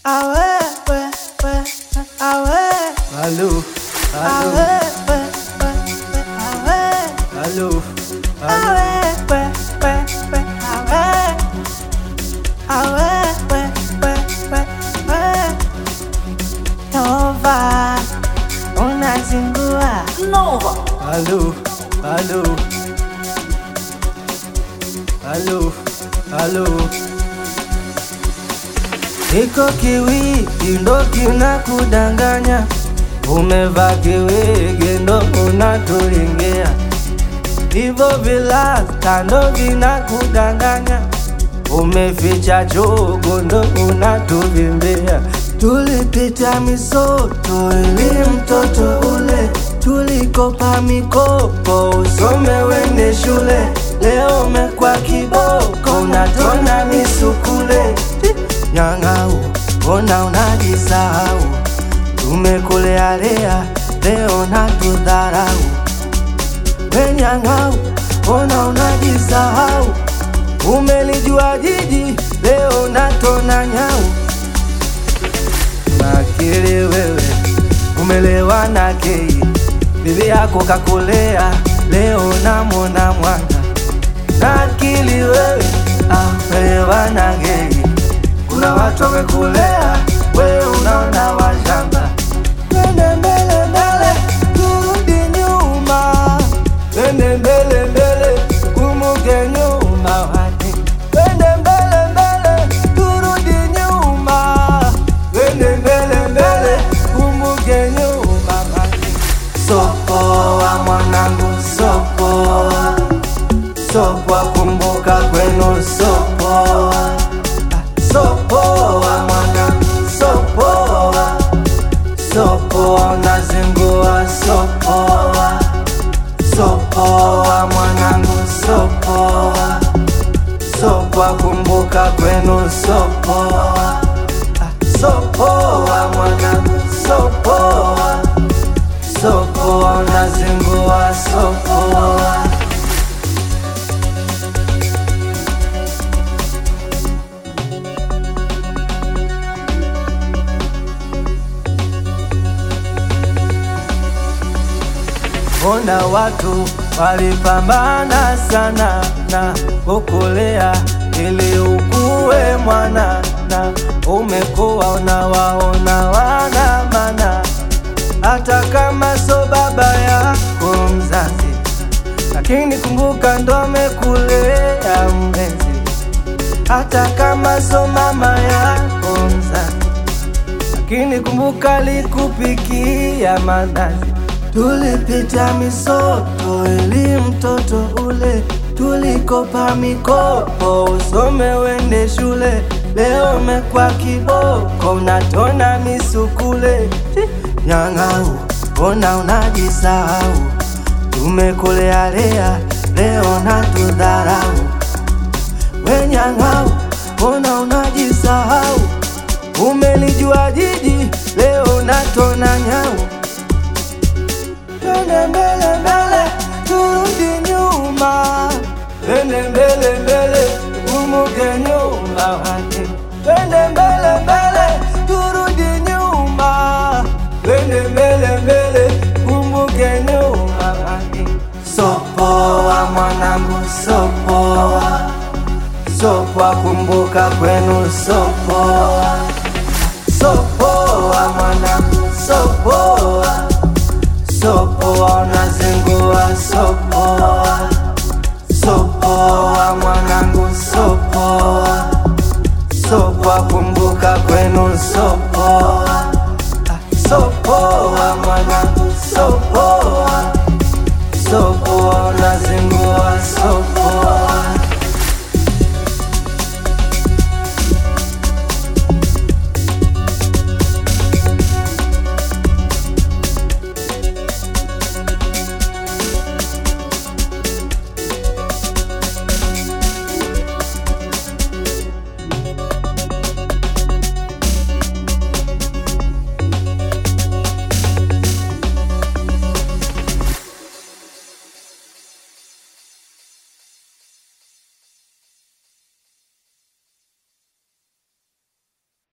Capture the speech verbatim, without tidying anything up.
Awe, we, we, awe. Allô, allô, Awe, we, we, we, awe. allô, Awe, we, we, we, awe. Awe, we, we, we, we. Nova, unazingua. Nova. allô, allô, allô, allô. Niko kiwigi ndo kinakudanganya, umevaa kiwigi ndo unatulingea, hivyo vilasta ndo vinakudanganya, umeficha chogo ndo unatuvimbia. Tulipita misoto ili mtoto ule, tulikopa mikopo usome wende shule, leo umekwa kiboko unatona misukule. Nyang'au, mbona unajisahau? Tumekulea lea, leo natudharau. We nyang'au, mbona unajisahau? Umelijua jiji, leo natona nyau. Nakili wewe, umelewa na kei, bibi yako kakulea, leo namwona mwanga. Nakili wewe, ah, umelewa na kei, kuna watu wamekulea, wewe unaona washamba. Twende mbele mbele, turudi nyuma. Twende mbele mbele, kumbuke nyuma wati. Twende mbele mbele, turudi nyuma. Twende mbele mbele, kumbuke nyuma wati. Sopoa mwanangu, sopoa, sopoa kumbuka kwenu, sopoa. Sopoa mwanangu, sopoa, sopoa nazingua, sopoa, sopoa mwanangu, sopoa, sopoa kumbuka kwenu, sopoa, sopoa mwanangu, sopoa, sopoa nazingua, sopoa. Ona watu walipambana sana na kukulea ili ukue mwana, na umekuwa unawaona wana mana, hata kama so baba yako mzazi, lakini kumbuka ndo amekulea mlezi. Hata kama so mama yako mzazi, lakini kumbuka likupikia mandazi. Tulipita misoto ili mtoto ule, tulikopa mikopo usome wende shule, leo umekwa kiboko unatona misukule. Nyang'au, mbona unajisahau? Tumekulea lea, leo natudharau. We nyang'au, mbona unajisahau? Umelijua jiji, leo natona nyau. Twende mbele mbele, turudi nyuma. Twende mbele mbele, kumbuke nyuma wati. Twende mbele mbele, turudi nyuma. Twende mbele mbele, kumbuke nyuma wati. Sopoa mwanangu, sopoa, sopoa kumbuka kwenu, sopoa, sopoa mwanangu, sopoa, sopoa nazingua, sopoa, sopoa mwanangu, sopoa, sopoa kumbuka kwenu, sopoa.